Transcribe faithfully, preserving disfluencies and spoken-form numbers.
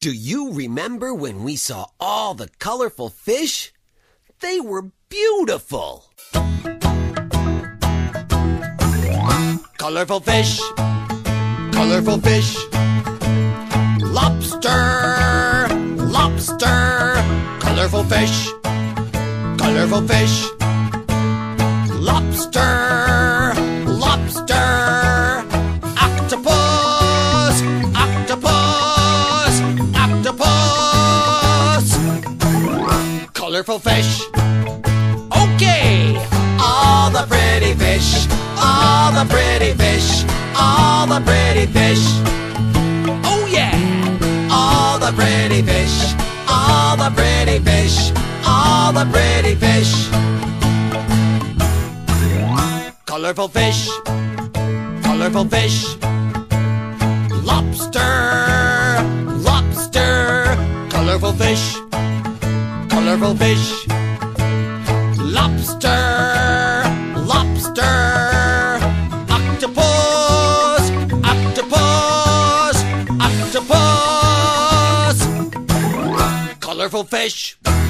Do you remember when we saw all the colorful fish? They were beautiful. Colorful fish, colorful fish. Lobster, lobster. Colorful fish, colorful fish. Lobster, lobster. Octopus, octopus, octopus. Colorful fish. Okay, all the pretty fish, all the pretty fish, all the pretty fish. Oh yeah, all the pretty fish, all the pretty fish, all the pretty fish. Colorful fish, colorful fish. Lobster, lobster. Colorful fish, colorful fish. Lobster, lobster. Octopus, octopus, octopus. Colorful fish.